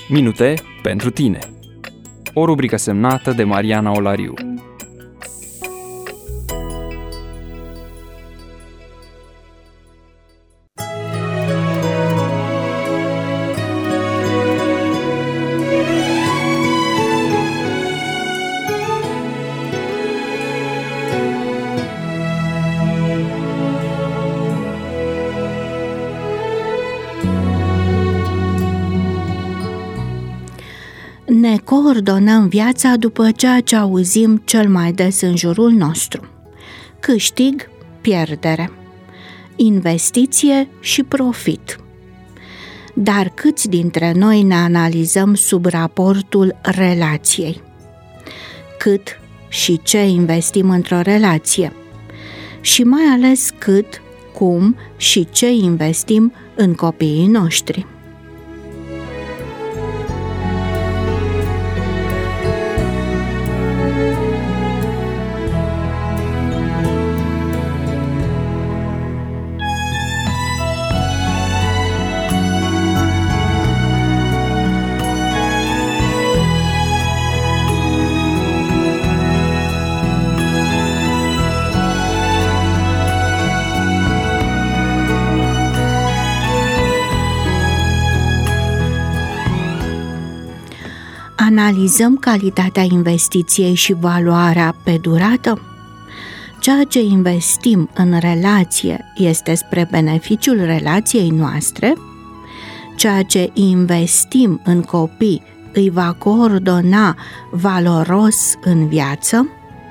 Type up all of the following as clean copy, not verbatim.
Minute pentru tine. O rubrică semnată de Mariana Olariu. Ne coordonăm viața după ceea ce auzim cel mai des în jurul nostru. Câștig, pierdere, investiție și profit. Dar câți dintre noi ne analizăm sub raportul relației? Cât și ce investim într-o relație? Și mai ales cât, cum și ce investim în copiii noștri? Analizăm calitatea investiției și valoarea pe durată? Ceea ce investim în relație este spre beneficiul relației noastre? Ceea ce investim în copii îi va coordona valoros în viață?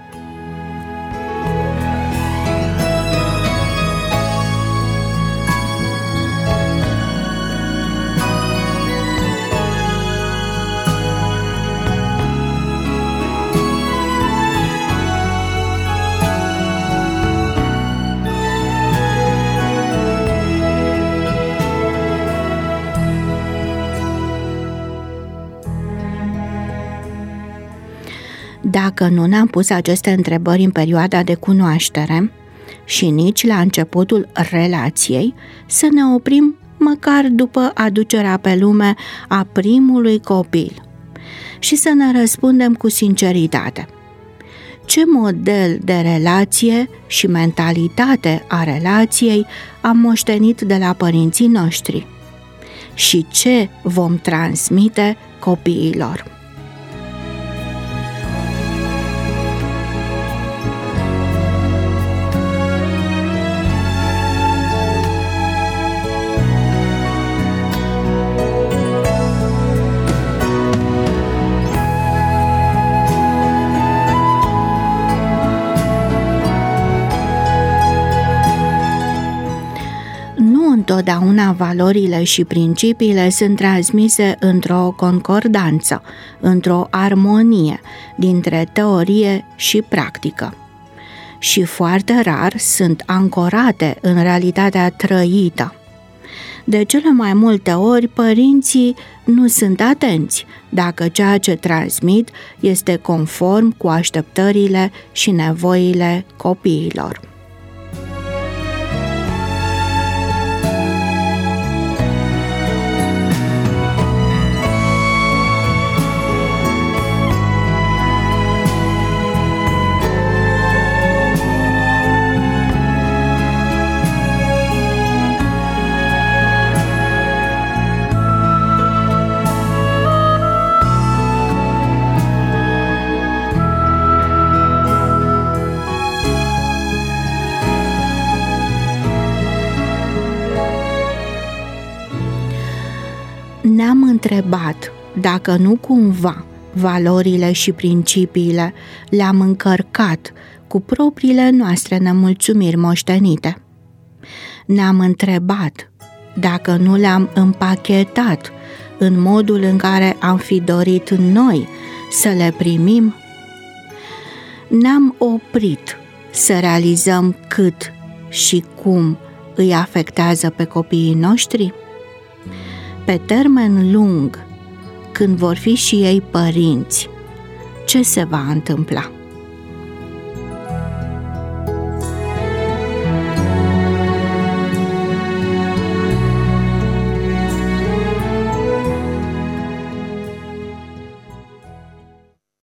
Dacă nu ne-am pus aceste întrebări în perioada de cunoaștere și nici la începutul relației, să ne oprim măcar după aducerea pe lume a primului copil și să ne răspundem cu sinceritate. Ce model de relație și mentalitate a relației am moștenit de la părinții noștri? Și ce vom transmite copiilor? Întotdeauna valorile și principiile sunt transmise într-o concordanță, într-o armonie dintre teorie și practică. Și foarte rar sunt ancorate în realitatea trăită. De cele mai multe ori, părinții nu sunt atenți dacă ceea ce transmit este conform cu așteptările și nevoile copiilor. Ne-am întrebat dacă nu cumva valorile și principiile le-am încărcat cu propriile noastre nemulțumiri moștenite. Ne-am întrebat dacă nu le-am împachetat în modul în care am fi dorit noi să le primim. Ne-am oprit să realizăm cât și cum îi afectează pe copiii noștri? Pe termen lung, când vor fi și ei părinți, ce se va întâmpla?